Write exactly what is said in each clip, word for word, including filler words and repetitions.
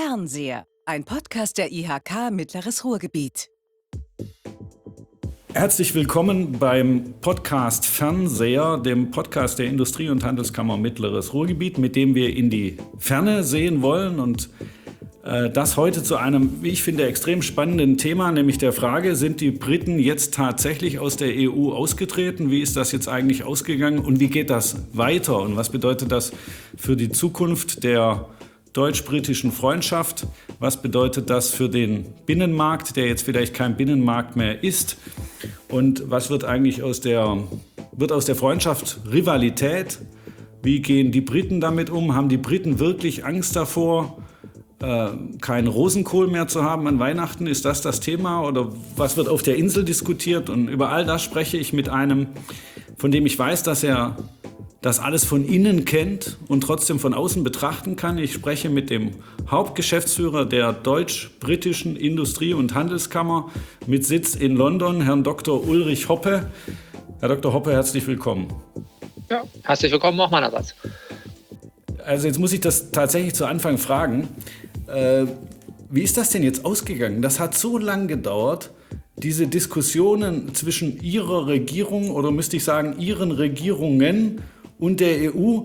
Fernseher, ein Podcast der I H K Mittleres Ruhrgebiet. Herzlich willkommen beim Podcast Fernseher, dem Podcast der Industrie- und Handelskammer Mittleres Ruhrgebiet, mit dem wir in die Ferne sehen wollen und äh, das heute zu einem, wie ich finde, extrem spannenden Thema, nämlich der Frage, sind die Briten jetzt tatsächlich aus der E U ausgetreten? Wie ist das jetzt eigentlich ausgegangen und wie geht das weiter? Und was bedeutet das für die Zukunft der deutsch-britischen Freundschaft? Was bedeutet das für den Binnenmarkt, der jetzt vielleicht kein Binnenmarkt mehr ist? Und was wird eigentlich aus der, wird aus der Freundschaft Rivalität? Wie gehen die Briten damit um? Haben die Briten wirklich Angst davor, äh, keinen Rosenkohl mehr zu haben an Weihnachten? Ist das das Thema? Oder was wird auf der Insel diskutiert? Und über all das spreche ich mit einem, von dem ich weiß, dass er das alles von innen kennt und trotzdem von außen betrachten kann. Ich spreche mit dem Hauptgeschäftsführer der deutsch-britischen Industrie- und Handelskammer mit Sitz in London, Herrn Doktor Ulrich Hoppe. Herr Doktor Hoppe, herzlich willkommen. Ja, herzlich willkommen auch meinerseits. Also jetzt muss ich das tatsächlich zu Anfang fragen. Äh, wie ist das denn jetzt ausgegangen? Das hat so lange gedauert. Diese Diskussionen zwischen Ihrer Regierung oder müsste ich sagen Ihren Regierungen und der E U,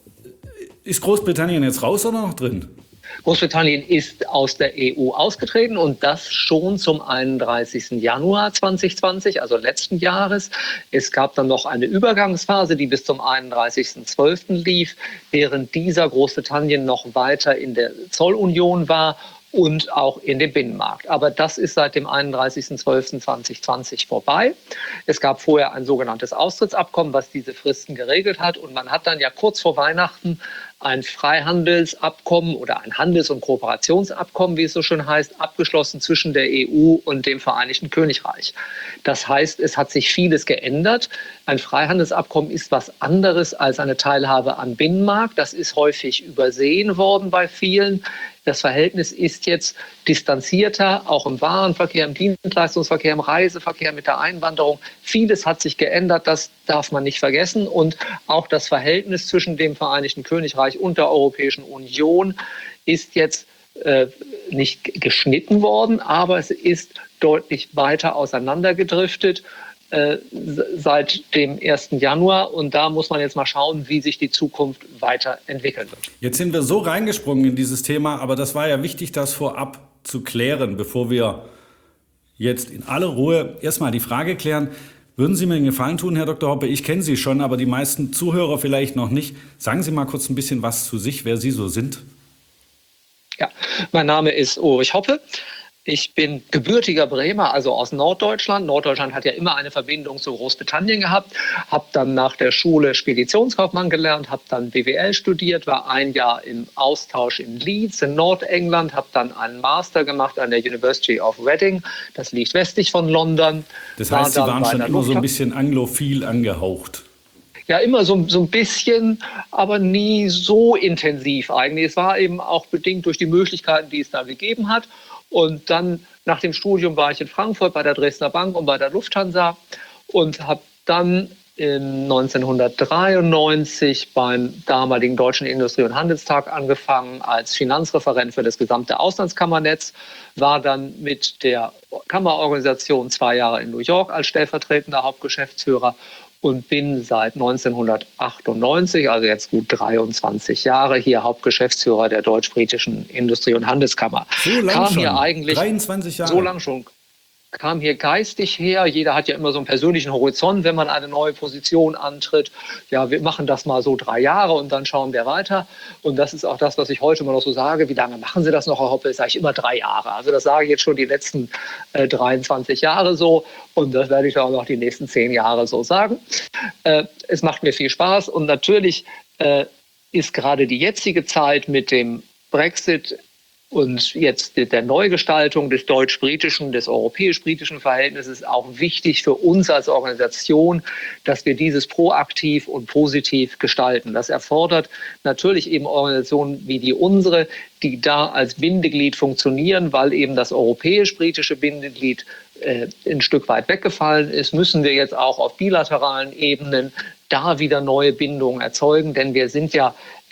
ist Großbritannien jetzt raus oder noch drin? Großbritannien ist aus der E U ausgetreten und das schon zum einunddreißigsten Januar zweitausendzwanzig, also letzten Jahres. Es gab dann noch eine Übergangsphase, die bis zum einunddreißigsten zwölften lief, während dieser Großbritannien noch weiter in der Zollunion war und auch in dem Binnenmarkt. Aber das ist seit dem einunddreißigsten zwölften zweitausendzwanzig vorbei. Es gab vorher ein sogenanntes Austrittsabkommen, was diese Fristen geregelt hat. Und man hat dann ja kurz vor Weihnachten ein Freihandelsabkommen oder ein Handels- und Kooperationsabkommen, wie es so schön heißt, abgeschlossen zwischen der E U und dem Vereinigten Königreich. Das heißt, es hat sich vieles geändert. Ein Freihandelsabkommen ist was anderes als eine Teilhabe am Binnenmarkt. Das ist häufig übersehen worden bei vielen. Das Verhältnis ist jetzt distanzierter, auch im Warenverkehr, im Dienstleistungsverkehr, im Reiseverkehr, mit der Einwanderung. Vieles hat sich geändert, das darf man nicht vergessen. Und auch das Verhältnis zwischen dem Vereinigten Königreich und der Europäischen Union ist jetzt äh, nicht geschnitten worden, aber es ist deutlich weiter auseinandergedriftet äh, seit dem ersten Januar. Und da muss man jetzt mal schauen, wie sich die Zukunft weiterentwickeln wird. Jetzt sind wir so reingesprungen in dieses Thema, aber das war ja wichtig, das vorab zu klären, bevor wir jetzt in aller Ruhe erstmal die Frage klären. Würden Sie mir einen Gefallen tun, Herr Doktor Hoppe? Ich kenne Sie schon, aber die meisten Zuhörer vielleicht noch nicht. Sagen Sie mal kurz ein bisschen was zu sich, wer Sie so sind. Ja, mein Name ist Ulrich Hoppe. Ich bin gebürtiger Bremer, also aus Norddeutschland. Norddeutschland hat ja immer eine Verbindung zu Großbritannien gehabt. Habe dann nach der Schule Speditionskaufmann gelernt, habe dann B W L studiert, war ein Jahr im Austausch in Leeds in Nordengland, habe dann einen Master gemacht an der University of Reading. Das liegt westlich von London. Das heißt, Sie waren schon immer so ein bisschen anglophil angehaucht. Ja, immer so, so ein bisschen, aber nie so intensiv eigentlich. Es war eben auch bedingt durch die Möglichkeiten, die es da gegeben hat. Und dann nach dem Studium war ich in Frankfurt bei der Dresdner Bank und bei der Lufthansa und habe dann in neunzehnhundertdreiundneunzig beim damaligen Deutschen Industrie- und Handelstag angefangen als Finanzreferent für das gesamte Auslandskammernetz, war dann mit der Kammerorganisation zwei Jahre in New York als stellvertretender Hauptgeschäftsführer und bin seit neunzehnhundertachtundneunzig, also jetzt gut dreiundzwanzig Jahre, hier Hauptgeschäftsführer der deutsch-britischen Industrie- und Handelskammer. So lange kam schon? Hier eigentlich dreiundzwanzig Jahre? So lange schon. Kam hier geistig her. Jeder hat ja immer so einen persönlichen Horizont, wenn man eine neue Position antritt. Ja, wir machen das mal so drei Jahre und dann schauen wir weiter. Und das ist auch das, was ich heute immer noch so sage. Wie lange machen Sie das noch, Herr Hoppe? Das sage ich immer drei Jahre. Also das sage ich jetzt schon die letzten äh, dreiundzwanzig Jahre so. Und das werde ich auch noch die nächsten zehn Jahre so sagen. Äh, es macht mir viel Spaß. Und natürlich äh, ist gerade die jetzige Zeit mit dem Brexit und jetzt der Neugestaltung des deutsch-britischen, des europäisch-britischen Verhältnisses auch wichtig für uns als Organisation, dass wir dieses proaktiv und positiv gestalten. Das erfordert natürlich eben Organisationen wie die unsere, die da als Bindeglied funktionieren, weil eben das europäisch-britische Bindeglied äh, ein Stück weit weggefallen ist, müssen wir jetzt auch auf bilateralen Ebenen da wieder neue Bindungen erzeugen, denn wir sind ja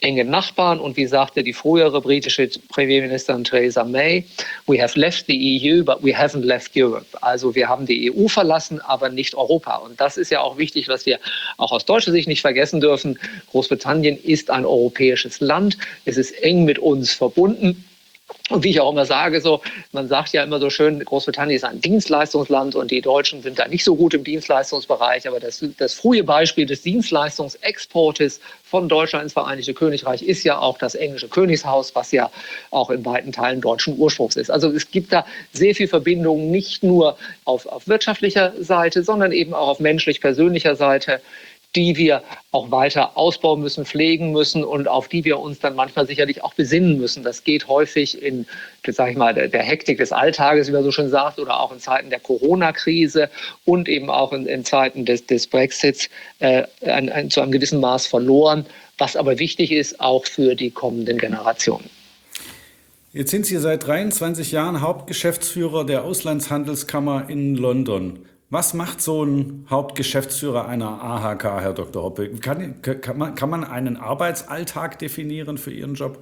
enge Nachbarn. Und wie sagte die frühere britische Premierministerin Theresa May, we have left the E U, but we haven't left Europe. Also wir haben die E U verlassen, aber nicht Europa. Und das ist ja auch wichtig, was wir auch aus deutscher Sicht nicht vergessen dürfen. Großbritannien ist ein europäisches Land. Es ist eng mit uns verbunden. Und wie ich auch immer sage, so, man sagt ja immer so schön, Großbritannien ist ein Dienstleistungsland und die Deutschen sind da nicht so gut im Dienstleistungsbereich. Aber das, das frühe Beispiel des Dienstleistungsexportes von Deutschland ins Vereinigte Königreich ist ja auch das englische Königshaus, was ja auch in weiten Teilen deutschen Ursprungs ist. Also es gibt da sehr viel Verbindungen, nicht nur auf, auf wirtschaftlicher Seite, sondern eben auch auf menschlich-persönlicher Seite, die wir auch weiter ausbauen müssen, pflegen müssen und auf die wir uns dann manchmal sicherlich auch besinnen müssen. Das geht häufig in, sag ich mal, der, der Hektik des Alltages, wie man so schön sagt, oder auch in Zeiten der Corona-Krise und eben auch in, in Zeiten des, des Brexits äh, ein, ein, zu einem gewissen Maß verloren, was aber wichtig ist auch für die kommenden Generationen. Jetzt sind Sie seit dreiundzwanzig Jahren Hauptgeschäftsführer der Auslandshandelskammer in London. Was macht so ein Hauptgeschäftsführer einer A H K, Herr Doktor Hoppe? Kann, kann, man, kann man einen Arbeitsalltag definieren für Ihren Job?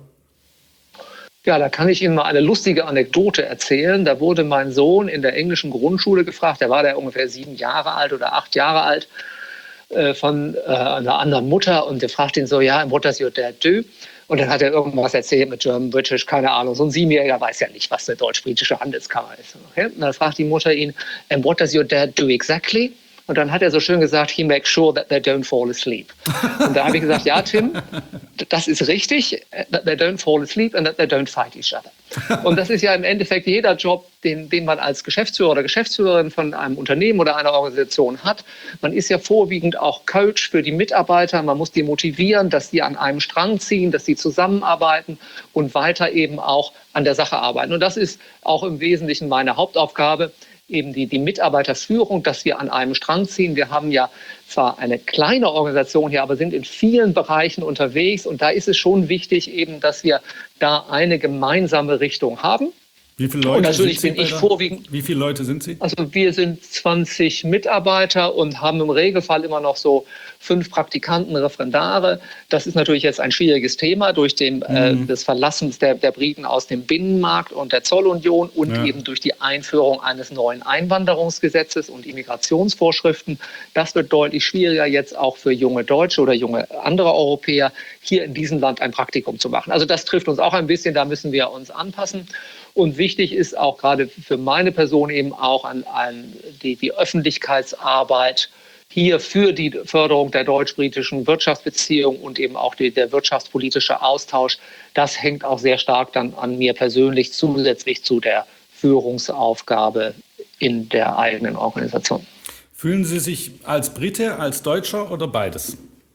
Ja, da kann ich Ihnen mal eine lustige Anekdote erzählen. Da wurde mein Sohn in der englischen Grundschule gefragt, der war da ungefähr sieben Jahre alt oder acht Jahre alt, äh, von äh, einer anderen Mutter. Und der fragt ihn so, ja, what does your dad do? Und dann hat er irgendwas erzählt mit German, British, keine Ahnung. So ein Siebenjähriger weiß ja nicht, was eine deutsch-britische Handelskammer ist. Okay? Und dann fragt die Mutter ihn, and what does your dad do exactly? Und dann hat er so schön gesagt, he makes sure that they don't fall asleep. Und da habe ich gesagt, ja, Tim, das ist richtig, that they don't fall asleep and that they don't fight each other. Und das ist ja im Endeffekt jeder Job, den, den man als Geschäftsführer oder Geschäftsführerin von einem Unternehmen oder einer Organisation hat. Man ist ja vorwiegend auch Coach für die Mitarbeiter. Man muss die motivieren, dass sie an einem Strang ziehen, dass sie zusammenarbeiten und weiter eben auch an der Sache arbeiten. Und das ist auch im Wesentlichen meine Hauptaufgabe, eben die, die Mitarbeiterführung, dass wir an einem Strang ziehen. Wir haben ja zwar eine kleine Organisation hier, aber sind in vielen Bereichen unterwegs. Und da ist es schon wichtig, eben, dass wir da eine gemeinsame Richtung haben. Wie viele Leute und natürlich sind Sie bin ich da? vorwiegend. Wie viele Leute sind Sie? Also wir sind zwanzig Mitarbeiter und haben im Regelfall immer noch so fünf Praktikanten, Referendare. Das ist natürlich jetzt ein schwieriges Thema durch den, mhm. äh, das Verlassen der, der Briten aus dem Binnenmarkt und der Zollunion und ja. eben durch die Einführung eines neuen Einwanderungsgesetzes und Immigrationsvorschriften. Das wird deutlich schwieriger jetzt auch für junge Deutsche oder junge andere Europäer, hier in diesem Land ein Praktikum zu machen. Also das trifft uns auch ein bisschen, da müssen wir uns anpassen. Und wichtig ist auch gerade für meine Person eben auch an, an die, die Öffentlichkeitsarbeit hier für die Förderung der deutsch-britischen Wirtschaftsbeziehungen und eben auch die, der wirtschaftspolitische Austausch. Das hängt auch sehr stark dann an mir persönlich zusätzlich zu der Führungsaufgabe in der eigenen Organisation. Fühlen Sie sich als Brite, als Deutscher oder beides?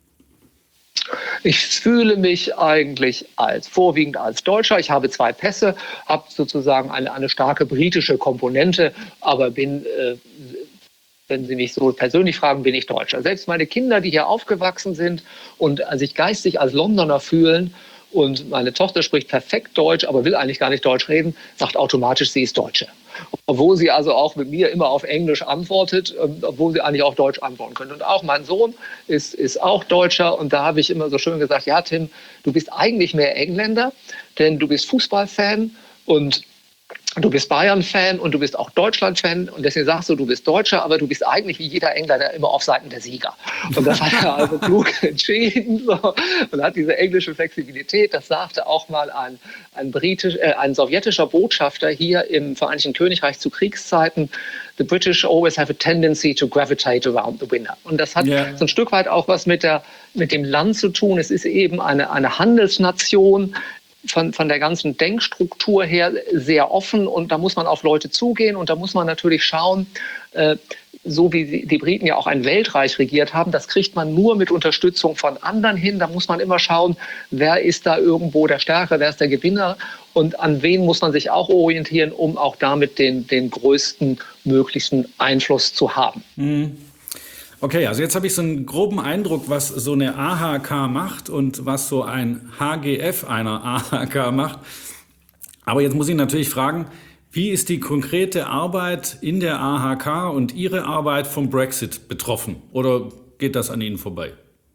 Ich fühle mich eigentlich als vorwiegend als Deutscher. Ich habe zwei Pässe, habe sozusagen eine, eine starke britische Komponente, aber bin, äh, wenn Sie mich so persönlich fragen, bin ich Deutscher. Selbst meine Kinder, die hier aufgewachsen sind und sich geistig als Londoner fühlen, und meine Tochter spricht perfekt Deutsch, aber will eigentlich gar nicht Deutsch reden, sagt automatisch, sie ist Deutsche. Obwohl sie also auch mit mir immer auf Englisch antwortet, obwohl sie eigentlich auch Deutsch antworten könnte. Und auch mein Sohn ist, ist auch Deutscher. Und da habe ich immer so schön gesagt, ja Tim, du bist eigentlich mehr Engländer, denn du bist Fußballfan und du bist Bayern-Fan und du bist auch Deutschland-Fan. Und deswegen sagst du, du bist Deutscher, aber du bist eigentlich wie jeder Engländer immer auf Seiten der Sieger. Und das hat er also klug entschieden. So. Und hat diese englische Flexibilität, das sagte auch mal ein, ein, britisch, äh, ein sowjetischer Botschafter hier im Vereinigten Königreich zu Kriegszeiten. The British always have a tendency to gravitate around the winner. Und das hat yeah. so ein Stück weit auch was mit, der, mit dem Land zu tun. Es ist eben eine, eine Handelsnation, Von, von der ganzen Denkstruktur her sehr offen und da muss man auf Leute zugehen und da muss man natürlich schauen, äh, so wie die Briten ja auch ein Weltreich regiert haben, das kriegt man nur mit Unterstützung von anderen hin. Da muss man immer schauen, wer ist da irgendwo der Stärkere, wer ist der Gewinner und an wen muss man sich auch orientieren, um auch damit den, den größten möglichen Einfluss zu haben. Mhm. Okay, also jetzt habe ich so einen groben Eindruck, was so eine A H K macht und was so ein H G F einer A H K macht. Aber jetzt muss ich natürlich fragen, wie ist die konkrete Arbeit in der A H K und Ihre Arbeit vom Brexit betroffen? Oder geht das an Ihnen vorbei?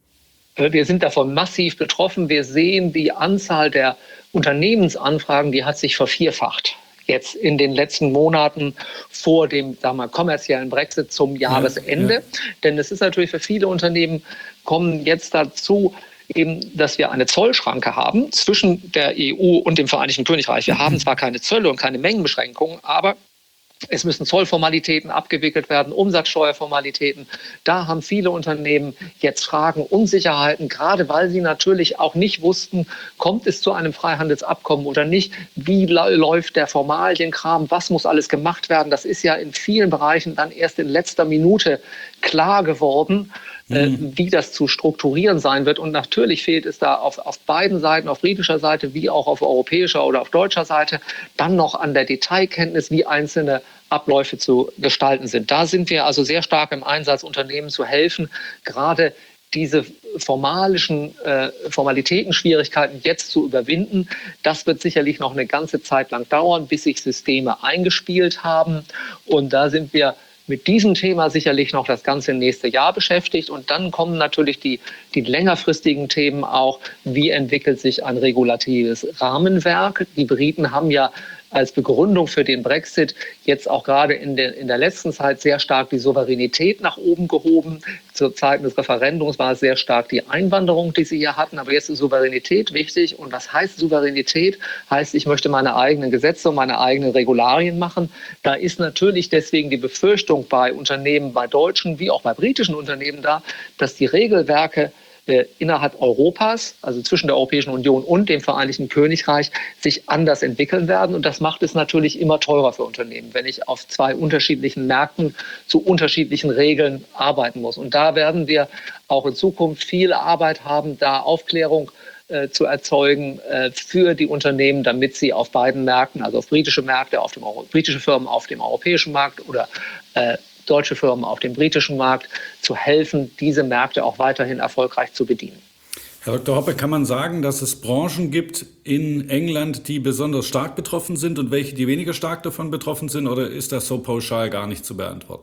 Wir sind davon massiv betroffen. Wir sehen, die Anzahl der Unternehmensanfragen, die hat sich vervierfacht. Jetzt in den letzten Monaten vor dem, sagen wir, kommerziellen Brexit zum Jahresende. Ja, ja. Denn es ist natürlich für viele Unternehmen, kommen jetzt dazu, eben, dass wir eine Zollschranke haben zwischen der E U und dem Vereinigten Königreich. Wir haben zwar keine Zölle und keine Mengenbeschränkungen, aber es müssen Zollformalitäten abgewickelt werden, Umsatzsteuerformalitäten. Da haben viele Unternehmen jetzt Fragen, Unsicherheiten, gerade weil sie natürlich auch nicht wussten, kommt es zu einem Freihandelsabkommen oder nicht? Wie läuft der Formalienkram? Was muss alles gemacht werden? Das ist ja in vielen Bereichen dann erst in letzter Minute klar geworden, mhm. wie das zu strukturieren sein wird. Und natürlich fehlt es da auf, auf beiden Seiten, auf britischer Seite wie auch auf europäischer oder auf deutscher Seite, dann noch an der Detailkenntnis, wie einzelne Abläufe zu gestalten sind. Da sind wir also sehr stark im Einsatz, Unternehmen zu helfen, gerade diese formalischen äh, Formalitäten, Schwierigkeiten jetzt zu überwinden. Das wird sicherlich noch eine ganze Zeit lang dauern, bis sich Systeme eingespielt haben. Und da sind wir mit diesem Thema sicherlich noch das ganze nächste Jahr beschäftigt. Und dann kommen natürlich die, die längerfristigen Themen auch. Wie entwickelt sich ein regulatives Rahmenwerk? Die Briten haben ja als Begründung für den Brexit jetzt auch gerade in der, in der letzten Zeit sehr stark die Souveränität nach oben gehoben. Zu Zeiten des Referendums war es sehr stark die Einwanderung, die sie hier hatten. Aber jetzt ist Souveränität wichtig. Und was heißt Souveränität? Heißt, ich möchte meine eigenen Gesetze und meine eigenen Regularien machen. Da ist natürlich deswegen die Befürchtung bei Unternehmen, bei deutschen wie auch bei britischen Unternehmen da, dass die Regelwerke innerhalb Europas, also zwischen der Europäischen Union und dem Vereinigten Königreich, sich anders entwickeln werden. Und das macht es natürlich immer teurer für Unternehmen, wenn ich auf zwei unterschiedlichen Märkten zu unterschiedlichen Regeln arbeiten muss. Und da werden wir auch in Zukunft viel Arbeit haben, da Aufklärung äh, zu erzeugen äh, für die Unternehmen, damit sie auf beiden Märkten, also auf britische Märkte, auf dem Euro- britische Firmen auf dem europäischen Markt oder äh, deutsche Firmen auf dem britischen Markt zu helfen, diese Märkte auch weiterhin erfolgreich zu bedienen. Herr Doktor Hoppe, kann man sagen, dass es Branchen gibt in England, die besonders stark betroffen sind und welche, die weniger stark davon betroffen sind, oder ist das so pauschal gar nicht zu beantworten?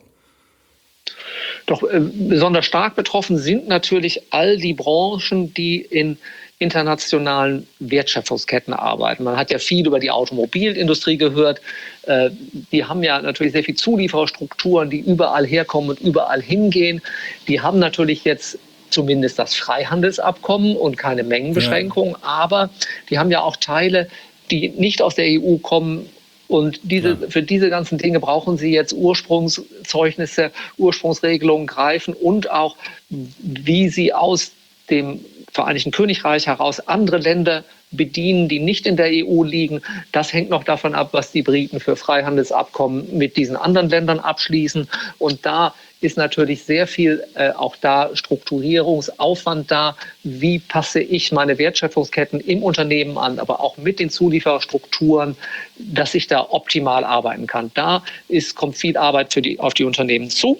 Doch äh, besonders stark betroffen sind natürlich all die Branchen, die in internationalen Wertschöpfungsketten arbeiten. Man hat ja viel über die Automobilindustrie gehört. Äh, die haben ja natürlich sehr viel Zuliefererstrukturen, die überall herkommen und überall hingehen. Die haben natürlich jetzt zumindest das Freihandelsabkommen und keine Mengenbeschränkungen, ja. Aber die haben ja auch Teile, die nicht aus der E U kommen. Und diese, ja. für diese ganzen Dinge brauchen sie jetzt Ursprungszeugnisse, Ursprungsregelungen greifen und auch, wie sie aus dem Vereinigten Königreich heraus andere Länder bedienen, die nicht in der E U liegen. Das hängt noch davon ab, was die Briten für Freihandelsabkommen mit diesen anderen Ländern abschließen. Und da ist natürlich sehr viel äh, auch da Strukturierungsaufwand da. Wie passe ich meine Wertschöpfungsketten im Unternehmen an, aber auch mit den Zuliefererstrukturen, dass ich da optimal arbeiten kann. Da ist, kommt viel Arbeit für die, auf die Unternehmen zu.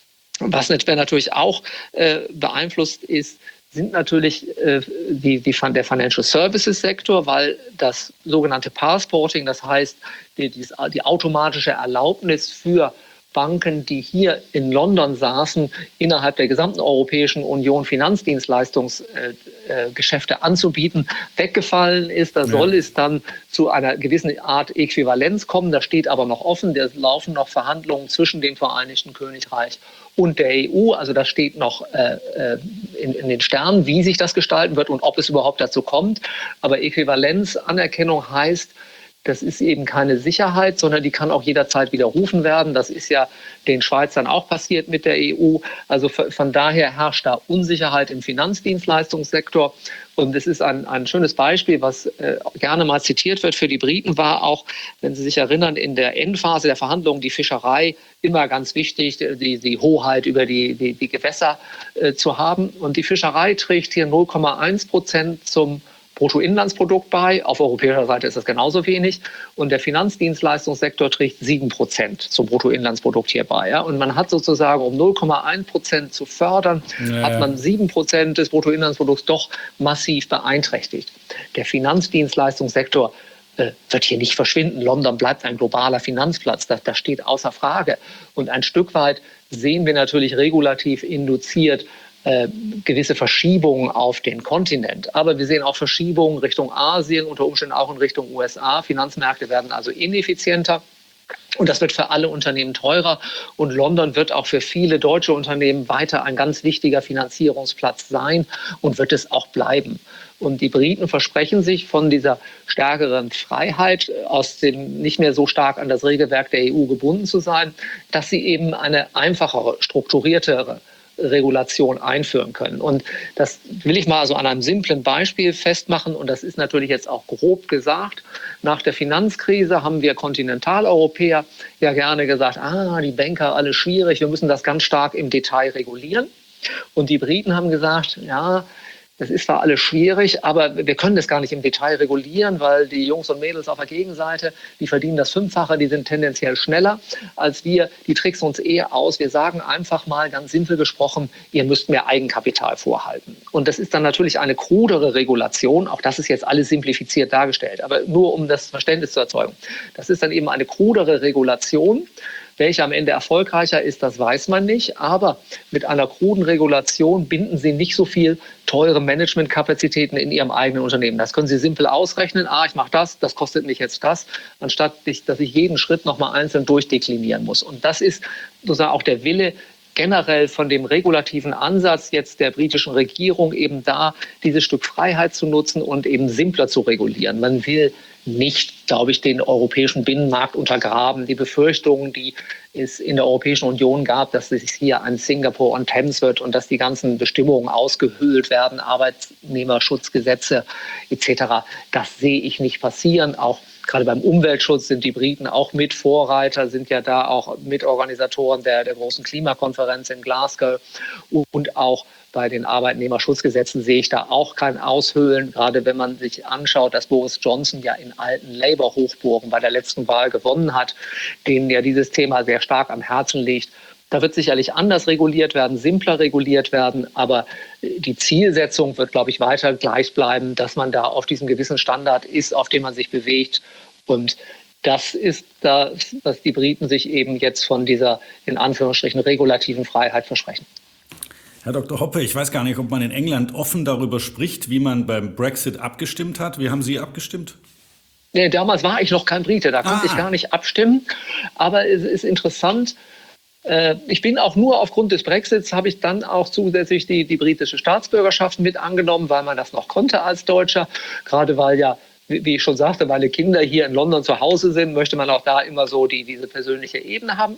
Was natürlich auch äh, beeinflusst ist, sind natürlich äh, die, die, der Financial Services Sektor, weil das sogenannte Passporting, das heißt die, die, die automatische Erlaubnis für Banken, die hier in London saßen, innerhalb der gesamten Europäischen Union Finanzdienstleistungsgeschäfte äh, äh, anzubieten, weggefallen ist. Da ja. soll es dann zu einer gewissen Art Äquivalenz kommen. Das steht aber noch offen. Da laufen noch Verhandlungen zwischen dem Vereinigten Königreich und der E U. Also das steht noch äh, in, in den Sternen, wie sich das gestalten wird und ob es überhaupt dazu kommt. Aber Äquivalenzanerkennung heißt, das ist eben keine Sicherheit, sondern die kann auch jederzeit widerrufen werden. Das ist ja den Schweizern auch passiert mit der E U. Also von daher herrscht da Unsicherheit im Finanzdienstleistungssektor. Und es ist ein, ein schönes Beispiel, was äh, gerne mal zitiert wird für die Briten, war auch, wenn Sie sich erinnern, in der Endphase der Verhandlungen die Fischerei immer ganz wichtig, die, die Hoheit über die, die, die Gewässer äh, zu haben. Und die Fischerei trägt hier null Komma eins Prozent zum Bruttoinlandsprodukt bei. Auf europäischer Seite ist das genauso wenig. Und der Finanzdienstleistungssektor trägt sieben Prozent zum Bruttoinlandsprodukt hier bei. Ja? Und man hat sozusagen, um null Komma eins Prozent zu fördern, naja. hat man sieben Prozent des Bruttoinlandsprodukts doch massiv beeinträchtigt. Der Finanzdienstleistungssektor äh, wird hier nicht verschwinden. London bleibt ein globaler Finanzplatz. Das, das steht außer Frage. Und ein Stück weit sehen wir natürlich regulativ induziert äh, gewisse Verschiebungen auf den Kontinent. Aber wir sehen auch Verschiebungen Richtung Asien, unter Umständen auch in Richtung U S A. Finanzmärkte werden also ineffizienter. Und das wird für alle Unternehmen teurer. Und London wird auch für viele deutsche Unternehmen weiter ein ganz wichtiger Finanzierungsplatz sein und wird es auch bleiben. Und die Briten versprechen sich von dieser stärkeren Freiheit, aus dem nicht mehr so stark an das Regelwerk der E U gebunden zu sein, dass sie eben eine einfachere, strukturiertere Regulation einführen können. Und das will ich mal also an einem simplen Beispiel festmachen. Und das ist natürlich jetzt auch grob gesagt. Nach der Finanzkrise haben wir Kontinentaleuropäer ja gerne gesagt, ah, die Banker, alles schwierig, wir müssen das ganz stark im Detail regulieren. Und die Briten haben gesagt, ja, das ist zwar alles schwierig, aber wir können das gar nicht im Detail regulieren, weil die Jungs und Mädels auf der Gegenseite, die verdienen das Fünffache, die sind tendenziell schneller als wir. Die tricksen uns eher aus. Wir sagen einfach mal ganz simpel gesprochen, ihr müsst mehr Eigenkapital vorhalten. Und das ist dann natürlich eine krudere Regulation. Auch das ist jetzt alles simplifiziert dargestellt, aber nur um das Verständnis zu erzeugen. Das ist dann eben eine krudere Regulation. Welche am Ende erfolgreicher ist, das weiß man nicht. Aber mit einer kruden Regulation binden Sie nicht so viel teure Managementkapazitäten in Ihrem eigenen Unternehmen. Das können Sie simpel ausrechnen. Ah, ich mache das, das kostet mich jetzt das, anstatt dass ich jeden Schritt nochmal einzeln durchdeklinieren muss. Und das ist sozusagen auch der Wille generell von dem regulativen Ansatz jetzt der britischen Regierung, eben da dieses Stück Freiheit zu nutzen und eben simpler zu regulieren. Man will nicht, glaube ich, den europäischen Binnenmarkt untergraben. Die Befürchtungen, die es in der Europäischen Union gab, dass es hier ein Singapore on Thames wird und dass die ganzen Bestimmungen ausgehöhlt werden, Arbeitnehmerschutzgesetze et cetera, das sehe ich nicht passieren. Auch gerade beim Umweltschutz sind die Briten auch Mitvorreiter, sind ja da auch Mitorganisatoren der, der großen Klimakonferenz in Glasgow. Und auch bei den Arbeitnehmerschutzgesetzen sehe ich da auch kein Aushöhlen, gerade wenn man sich anschaut, dass Boris Johnson ja in alten Labour-Hochburgen bei der letzten Wahl gewonnen hat, denen ja dieses Thema sehr stark am Herzen liegt. Da wird sicherlich anders reguliert werden, simpler reguliert werden, aber die Zielsetzung wird, glaube ich, weiter gleich bleiben, dass man da auf diesem gewissen Standard ist, auf dem man sich bewegt. Und das ist das, was die Briten sich eben jetzt von dieser, in Anführungsstrichen, regulativen Freiheit versprechen. Herr Doktor Hoppe, ich weiß gar nicht, ob man in England offen darüber spricht, wie man beim Brexit abgestimmt hat. Wie haben Sie abgestimmt? Nee, damals war ich noch kein Brite, da konnte ah. ich gar nicht abstimmen. Aber es ist interessant, äh, ich bin auch nur aufgrund des Brexits, habe ich dann auch zusätzlich die, die britische Staatsbürgerschaft mit angenommen, weil man das noch konnte als Deutscher. Gerade weil ja, wie ich schon sagte, meine Kinder hier in London zu Hause sind, möchte man auch da immer so die, diese persönliche Ebene haben.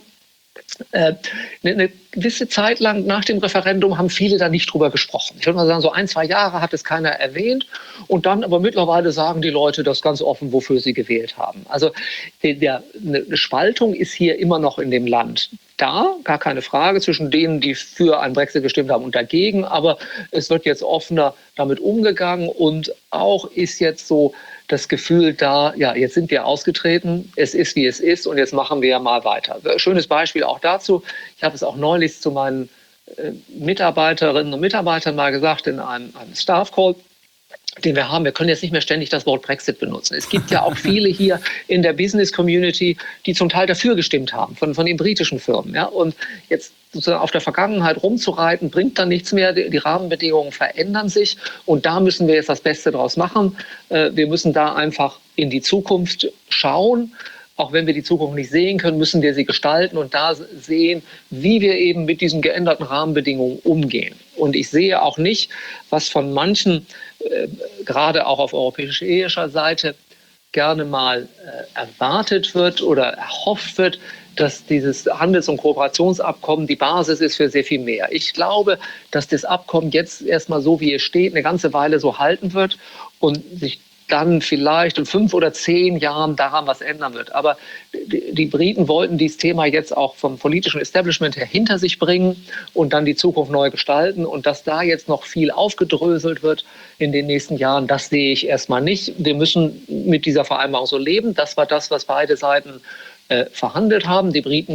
Äh, eine gewisse Zeit lang nach dem Referendum haben viele da nicht drüber gesprochen. Ich würde mal sagen, so ein, zwei Jahre hat es keiner erwähnt. Und dann aber mittlerweile sagen die Leute das ganz offen, wofür sie gewählt haben. Also der, der, eine Spaltung ist hier immer noch in dem Land da, gar keine Frage, zwischen denen, die für einen Brexit gestimmt haben und dagegen. Aber es wird jetzt offener damit umgegangen und auch ist jetzt so das Gefühl da, ja, jetzt sind wir ausgetreten, es ist, wie es ist und jetzt machen wir mal weiter. Schönes Beispiel auch dazu. Ich habe es auch neulich zu meinen äh, Mitarbeiterinnen und Mitarbeitern mal gesagt in einem, einem Staff-Call, den wir haben. Wir können jetzt nicht mehr ständig das Wort Brexit benutzen. Es gibt ja auch viele hier in der Business-Community, die zum Teil dafür gestimmt haben, von, von den britischen Firmen. Ja? Und jetzt sozusagen auf der Vergangenheit rumzureiten, bringt dann nichts mehr. Die, die Rahmenbedingungen verändern sich und da müssen wir jetzt das Beste draus machen. Äh, wir müssen da einfach in die Zukunft schauen. Auch wenn wir die Zukunft nicht sehen können, müssen wir sie gestalten und da sehen, wie wir eben mit diesen geänderten Rahmenbedingungen umgehen. Und ich sehe auch nicht, was von manchen, äh, gerade auch auf europäischer Seite, gerne mal äh, erwartet wird oder erhofft wird, dass dieses Handels- und Kooperationsabkommen die Basis ist für sehr viel mehr. Ich glaube, dass das Abkommen jetzt erstmal so, wie es steht, eine ganze Weile so halten wird und sich dann vielleicht in fünf oder zehn Jahren daran was ändern wird. Aber die, die Briten wollten dieses Thema jetzt auch vom politischen Establishment her hinter sich bringen und dann die Zukunft neu gestalten. Und dass da jetzt noch viel aufgedröselt wird in den nächsten Jahren, das sehe ich erstmal nicht. Wir müssen mit dieser Vereinbarung so leben. Das war das, was beide Seiten äh, verhandelt haben. Die Briten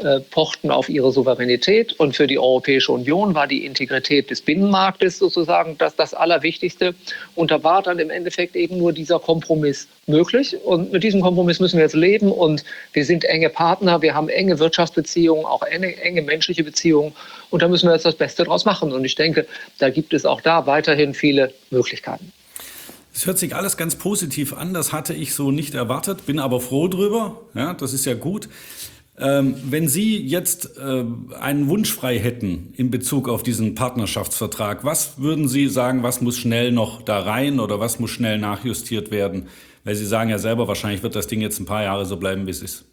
äh, pochten auf ihre Souveränität. Und für die Europäische Union war die Integrität des Binnenmarktes sozusagen das, das Allerwichtigste. Und da war dann im Endeffekt eben nur dieser Kompromiss möglich. Und mit diesem Kompromiss müssen wir jetzt leben. Und wir sind enge Partner, wir haben enge Wirtschaftsbeziehungen, auch enge, enge menschliche Beziehungen. Und da müssen wir jetzt das Beste draus machen. Und ich denke, da gibt es auch da weiterhin viele Möglichkeiten. Es hört sich alles ganz positiv an, das hatte ich so nicht erwartet, bin aber froh drüber, ja, das ist ja gut. Ähm, wenn Sie jetzt äh, einen Wunsch frei hätten in Bezug auf diesen Partnerschaftsvertrag, was würden Sie sagen, was muss schnell noch da rein oder was muss schnell nachjustiert werden? Weil Sie sagen ja selber, wahrscheinlich wird das Ding jetzt ein paar Jahre so bleiben, wie es ist.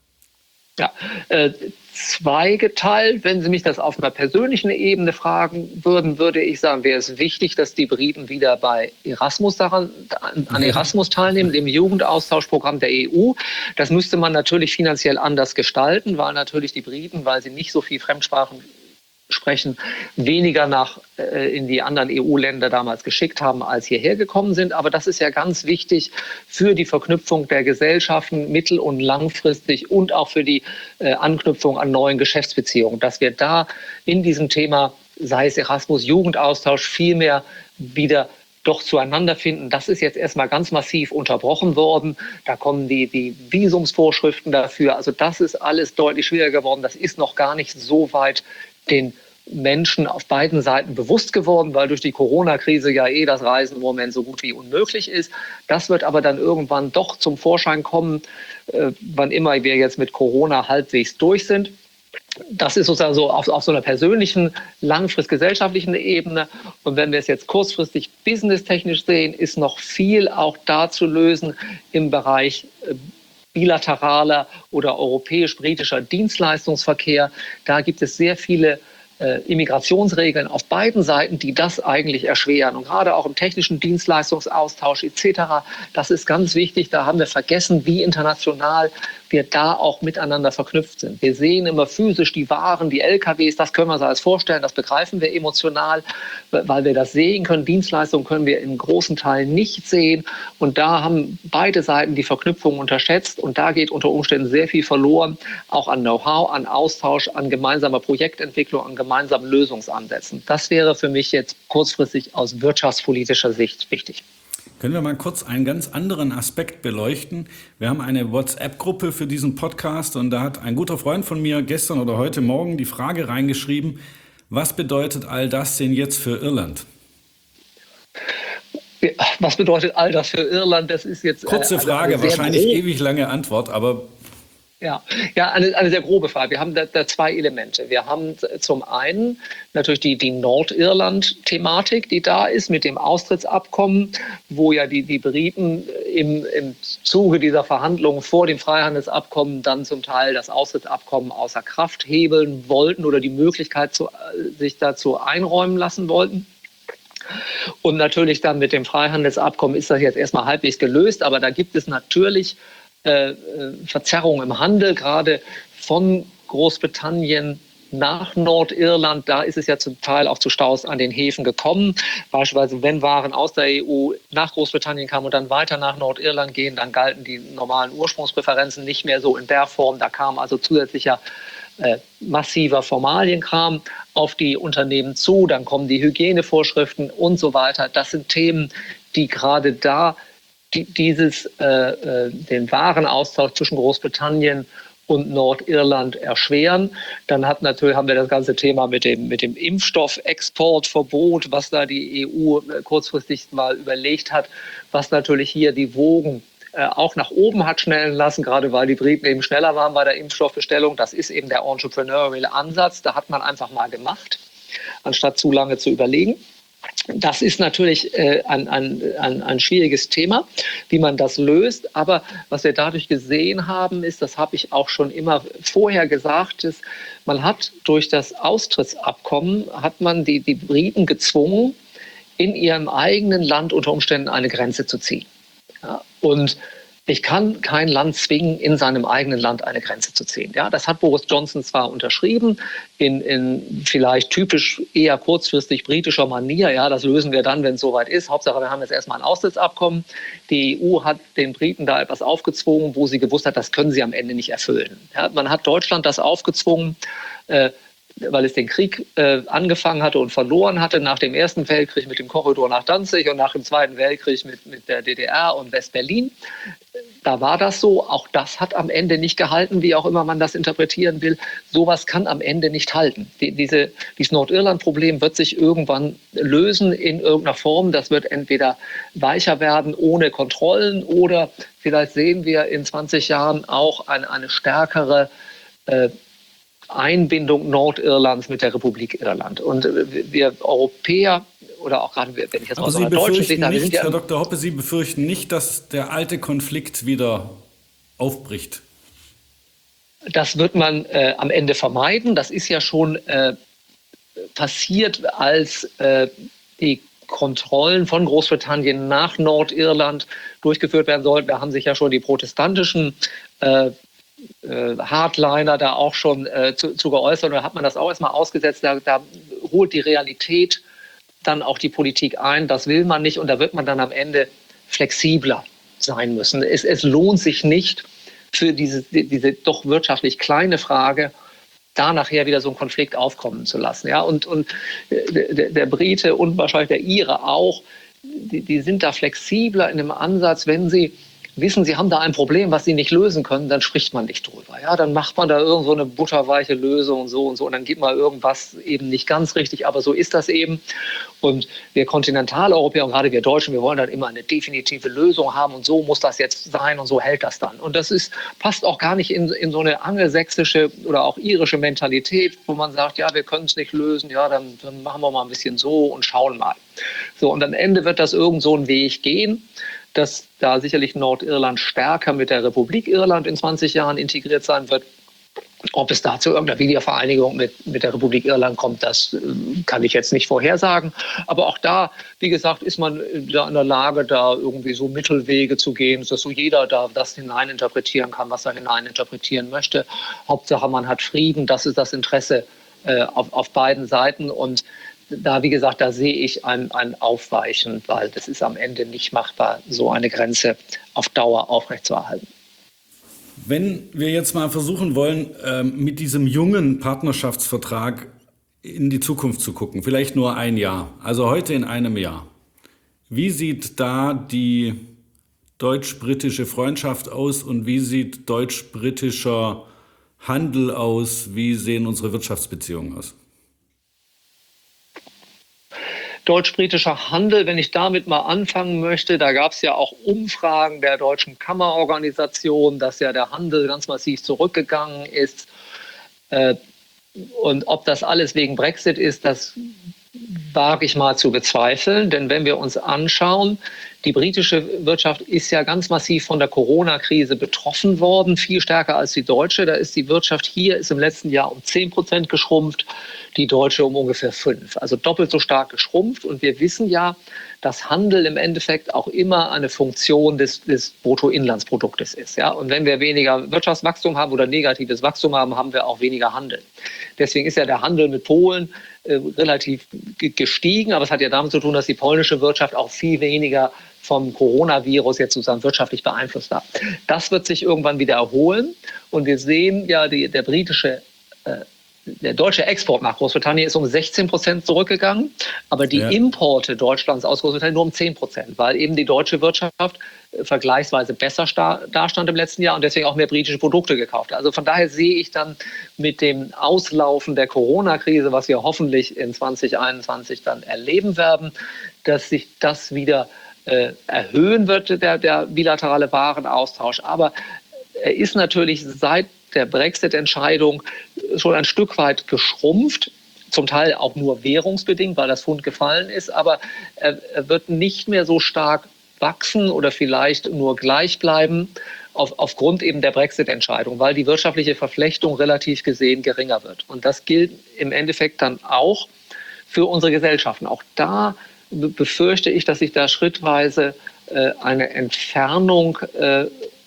Ja, äh, zweigeteilt. Wenn Sie mich das auf einer persönlichen Ebene fragen würden, würde ich sagen, wäre es wichtig, dass die Briten wieder bei Erasmus daran, an Erasmus teilnehmen, dem Jugendaustauschprogramm der E U. Das müsste man natürlich finanziell anders gestalten, weil natürlich die Briten, weil sie nicht so viel Fremdsprachen sprechen, weniger nach äh, in die anderen E U-Länder damals geschickt haben, als hierher gekommen sind. Aber das ist ja ganz wichtig für die Verknüpfung der Gesellschaften mittel- und langfristig und auch für die äh, Anknüpfung an neuen Geschäftsbeziehungen, dass wir da in diesem Thema, sei es Erasmus, Jugendaustausch, viel mehr wieder doch zueinander finden. Das ist jetzt erstmal ganz massiv unterbrochen worden. Da kommen die, die Visumsvorschriften dafür. Also das ist alles deutlich schwieriger geworden. Das ist noch gar nicht so weit den Menschen auf beiden Seiten bewusst geworden, weil durch die Corona-Krise ja eh das Reisen im Moment so gut wie unmöglich ist. Das wird aber dann irgendwann doch zum Vorschein kommen, äh, wann immer wir jetzt mit Corona halbwegs durch sind. Das ist sozusagen so auf, auf so einer persönlichen, langfristig gesellschaftlichen Ebene. Und wenn wir es jetzt kurzfristig businesstechnisch sehen, ist noch viel auch da zu lösen im Bereich äh, bilateraler oder europäisch-britischer Dienstleistungsverkehr. Da gibt es sehr viele äh, Immigrationsregeln auf beiden Seiten, die das eigentlich erschweren. Und gerade auch im technischen Dienstleistungsaustausch et cetera, das ist ganz wichtig. Da haben wir vergessen, wie international wir da auch miteinander verknüpft sind. Wir sehen immer physisch die Waren, die L K Ws, das können wir uns alles vorstellen, das begreifen wir emotional, weil wir das sehen können. Dienstleistungen können wir in großen Teilen nicht sehen. Und da haben beide Seiten die Verknüpfung unterschätzt. Und da geht unter Umständen sehr viel verloren, auch an Know-how, an Austausch, an gemeinsamer Projektentwicklung, an gemeinsamen Lösungsansätzen. Das wäre für mich jetzt kurzfristig aus wirtschaftspolitischer Sicht wichtig. Können wir mal kurz einen ganz anderen Aspekt beleuchten? Wir haben eine WhatsApp-Gruppe für diesen Podcast und da hat ein guter Freund von mir gestern oder heute Morgen die Frage reingeschrieben, was bedeutet all das denn jetzt für Irland? Was bedeutet all das für Irland? Das ist jetzt kurze Frage, wahrscheinlich grob. Ewig lange Antwort, aber Ja, ja eine, eine sehr grobe Frage. Wir haben da, da zwei Elemente. Wir haben zum einen natürlich die, die Nordirland-Thematik, die da ist mit dem Austrittsabkommen, wo ja die, die Briten im, im Zuge dieser Verhandlungen vor dem Freihandelsabkommen dann zum Teil das Austrittsabkommen außer Kraft hebeln wollten oder die Möglichkeit zu, sich dazu einräumen lassen wollten. Und natürlich dann mit dem Freihandelsabkommen ist das jetzt erstmal halbwegs gelöst, aber da gibt es natürlich Äh, Verzerrung im Handel, gerade von Großbritannien nach Nordirland. Da ist es ja zum Teil auch zu Staus an den Häfen gekommen. Beispielsweise, wenn Waren aus der E U nach Großbritannien kamen und dann weiter nach Nordirland gehen, dann galten die normalen Ursprungspräferenzen nicht mehr so in der Form. Da kam also zusätzlicher äh, massiver Formalienkram auf die Unternehmen zu. Dann kommen die Hygienevorschriften und so weiter. Das sind Themen, die gerade da dieses, äh, äh, den Warenaustausch zwischen Großbritannien und Nordirland erschweren. Dann hat natürlich, haben wir das ganze Thema mit dem, mit dem Impfstoffexportverbot, was da die E U kurzfristig mal überlegt hat, was natürlich hier die Wogen äh, auch nach oben hat schnellen lassen, gerade weil die Briten eben schneller waren bei der Impfstoffbestellung. Das ist eben der entrepreneurial Ansatz. Da hat man einfach mal gemacht, anstatt zu lange zu überlegen. Das ist natürlich äh, ein, ein, ein, ein schwieriges Thema, wie man das löst. Aber was wir dadurch gesehen haben, ist, das habe ich auch schon immer vorher gesagt, ist, man hat durch das Austrittsabkommen, hat man die, die Briten gezwungen, in ihrem eigenen Land unter Umständen eine Grenze zu ziehen. Ja, und Ich kann kein Land zwingen, in seinem eigenen Land eine Grenze zu ziehen. Ja, das hat Boris Johnson zwar unterschrieben, in, in vielleicht typisch eher kurzfristig britischer Manier. Ja, das lösen wir dann, wenn es soweit ist. Hauptsache, wir haben jetzt erstmal ein Austrittsabkommen. Die E U hat den Briten da etwas aufgezwungen, wo sie gewusst hat, das können sie am Ende nicht erfüllen. Ja, man hat Deutschland das aufgezwungen, äh, weil es den Krieg äh, angefangen hatte und verloren hatte, nach dem Ersten Weltkrieg mit dem Korridor nach Danzig und nach dem Zweiten Weltkrieg mit, mit der D D R und West-Berlin. Da war das so. Auch das hat am Ende nicht gehalten, wie auch immer man das interpretieren will. Sowas kann am Ende nicht halten. Die, diese, dieses Nordirland-Problem wird sich irgendwann lösen in irgendeiner Form. Das wird entweder weicher werden ohne Kontrollen oder vielleicht sehen wir in zwanzig Jahren auch eine, eine stärkere äh, Einbindung Nordirlands mit der Republik Irland. Und wir Europäer, oder auch gerade, wenn ich jetzt Aber aus Sie einer deutschen Sicht befürchten habe, nicht, ja, Herr Doktor Hoppe, Sie befürchten nicht, dass der alte Konflikt wieder aufbricht? das wird man äh, am Ende vermeiden. Das ist ja schon äh, passiert, als äh, die Kontrollen von Großbritannien nach Nordirland durchgeführt werden sollten. Da haben sich ja schon die protestantischen äh, äh, Hardliner da auch schon äh, zu, zu geäußert. Und da hat man das auch erstmal ausgesetzt. Da, da holt die Realität dann auch die Politik ein. Das will man nicht. Und da wird man dann am Ende flexibler sein müssen. Es, es lohnt sich nicht für diese, diese doch wirtschaftlich kleine Frage, da nachher wieder so einen Konflikt aufkommen zu lassen. Ja, und, und der, der Brite und wahrscheinlich der Ire auch, die, die sind da flexibler in dem Ansatz, wenn sie wissen, sie haben da ein Problem, was sie nicht lösen können, dann spricht man nicht drüber. Ja, dann macht man da irgend so eine butterweiche Lösung und so und so und dann gibt man irgendwas eben nicht ganz richtig, aber so ist das eben. Und wir Kontinentaleuropäer und gerade wir Deutschen, wir wollen dann immer eine definitive Lösung haben und so muss das jetzt sein und so hält das dann. Und das ist, passt auch gar nicht in, in so eine angelsächsische oder auch irische Mentalität, wo man sagt, ja, wir können es nicht lösen, ja, dann, dann machen wir mal ein bisschen so und schauen mal. So, und am Ende wird das irgend so einen Weg gehen, dass da sicherlich Nordirland stärker mit der Republik Irland in zwanzig Jahren integriert sein wird. Ob es da zu irgendeiner Wiedervereinigung mit, mit der Republik Irland kommt, das kann ich jetzt nicht vorhersagen. Aber auch da, wie gesagt, ist man da in der Lage, da irgendwie so Mittelwege zu gehen, dass so jeder da das hineininterpretieren kann, was er hineininterpretieren möchte. Hauptsache, man hat Frieden, das ist das Interesse äh, auf, auf beiden Seiten. Und da, wie gesagt, da sehe ich ein, ein Aufweichen, weil das ist am Ende nicht machbar, so eine Grenze auf Dauer aufrechtzuerhalten. Wenn wir jetzt mal versuchen wollen, mit diesem jungen Partnerschaftsvertrag in die Zukunft zu gucken, vielleicht nur ein Jahr, also heute in einem Jahr, wie sieht da die deutsch-britische Freundschaft aus und wie sieht deutsch-britischer Handel aus, wie sehen unsere Wirtschaftsbeziehungen aus? Deutsch-britischer Handel, wenn ich damit mal anfangen möchte, da gab es ja auch Umfragen der Deutschen Kammerorganisation, dass ja der Handel ganz massiv zurückgegangen ist. Und ob das alles wegen Brexit ist, das wage ich mal zu bezweifeln. Denn wenn wir uns anschauen, die britische Wirtschaft ist ja ganz massiv von der Corona-Krise betroffen worden, viel stärker als die deutsche. Da ist die Wirtschaft hier ist im letzten Jahr um zehn Prozent geschrumpft, die deutsche um ungefähr fünf. Also doppelt so stark geschrumpft. Und wir wissen ja, dass Handel im Endeffekt auch immer eine Funktion des, des Bruttoinlandsproduktes ist. Ja? Und wenn wir weniger Wirtschaftswachstum haben oder negatives Wachstum haben, haben wir auch weniger Handel. Deswegen ist ja der Handel mit Polen äh, relativ gestiegen. Aber es hat ja damit zu tun, dass die polnische Wirtschaft auch viel weniger vom Coronavirus jetzt sozusagen wirtschaftlich beeinflusst war. Das wird sich irgendwann wieder erholen. Und wir sehen ja, die, der britische äh, Der deutsche Export nach Großbritannien ist um sechzehn Prozent zurückgegangen, aber die ja. Importe Deutschlands aus Großbritannien nur um zehn Prozent, weil eben die deutsche Wirtschaft vergleichsweise besser dastand im letzten Jahr und deswegen auch mehr britische Produkte gekauft hat. Also von daher sehe ich dann mit dem Auslaufen der Corona-Krise, was wir hoffentlich in zwanzig einundzwanzig dann erleben werden, dass sich das wieder äh, erhöhen wird, der, der bilaterale Warenaustausch. Aber er ist natürlich seit der Brexit-Entscheidung schon ein Stück weit geschrumpft, zum Teil auch nur währungsbedingt, weil das Pfund gefallen ist, aber er, er wird nicht mehr so stark wachsen oder vielleicht nur gleich bleiben auf, aufgrund eben der Brexit-Entscheidung, weil die wirtschaftliche Verflechtung relativ gesehen geringer wird. Und das gilt im Endeffekt dann auch für unsere Gesellschaften. Auch da befürchte ich, dass sich da schrittweise äh, eine Entfernung äh,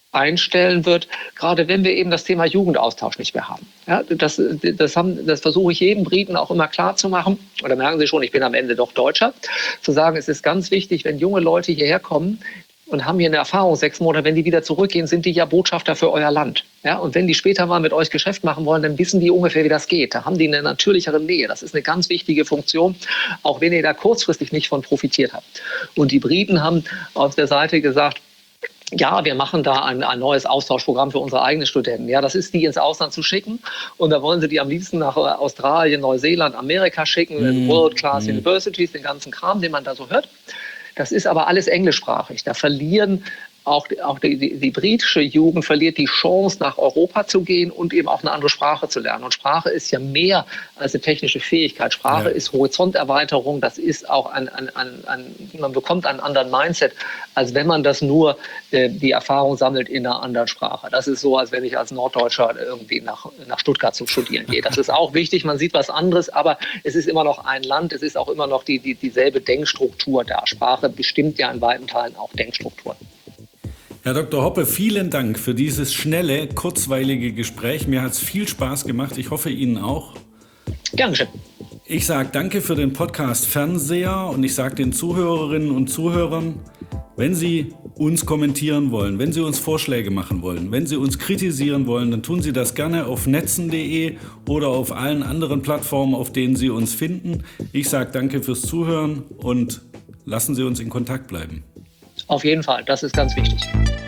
einstellen wird, gerade wenn wir eben das Thema Jugendaustausch nicht mehr haben. Ja, das, das, haben, das versuche ich jedem Briten auch immer klar zu machen. Oder merken Sie schon, ich bin am Ende doch Deutscher. Zu sagen, es ist ganz wichtig, wenn junge Leute hierher kommen und haben hier eine Erfahrung, sechs Monate, wenn die wieder zurückgehen, sind die ja Botschafter für euer Land. Ja, und wenn die später mal mit euch Geschäft machen wollen, dann wissen die ungefähr, wie das geht. Da haben die eine natürlichere Nähe. Das ist eine ganz wichtige Funktion, auch wenn ihr da kurzfristig nicht von profitiert habt. Und die Briten haben auf der Seite gesagt, ja, wir machen da ein, ein neues Austauschprogramm für unsere eigenen Studenten. Ja, das ist, die ins Ausland zu schicken. Und da wollen sie die am liebsten nach Australien, Neuseeland, Amerika schicken, mm. World-Class mm. Universities, den ganzen Kram, den man da so hört. Das ist aber alles englischsprachig. Da verlieren auch, auch die, die, die britische Jugend verliert die Chance, nach Europa zu gehen und eben auch eine andere Sprache zu lernen. Und Sprache ist ja mehr als eine technische Fähigkeit. Sprache ja. ist Horizonterweiterung. Das ist auch ein, ein, ein, ein, man bekommt einen anderen Mindset, als wenn man das nur äh, die Erfahrung sammelt in einer anderen Sprache. Das ist so, als wenn ich als Norddeutscher irgendwie nach, nach Stuttgart zum Studieren gehe. Das ist auch wichtig. Man sieht was anderes, aber es ist immer noch ein Land. Es ist auch immer noch die, die, dieselbe Denkstruktur da. Sprache bestimmt ja in weiten Teilen auch Denkstrukturen. Herr Doktor Hoppe, vielen Dank für dieses schnelle, kurzweilige Gespräch. Mir hat es viel Spaß gemacht. Ich hoffe, Ihnen auch. Gern geschehen. Ich sage danke für den Podcast Fernseher und ich sage den Zuhörerinnen und Zuhörern, wenn Sie uns kommentieren wollen, wenn Sie uns Vorschläge machen wollen, wenn Sie uns kritisieren wollen, dann tun Sie das gerne auf netzen punkt de oder auf allen anderen Plattformen, auf denen Sie uns finden. Ich sage danke fürs Zuhören und lassen Sie uns in Kontakt bleiben. Auf jeden Fall, das ist ganz wichtig.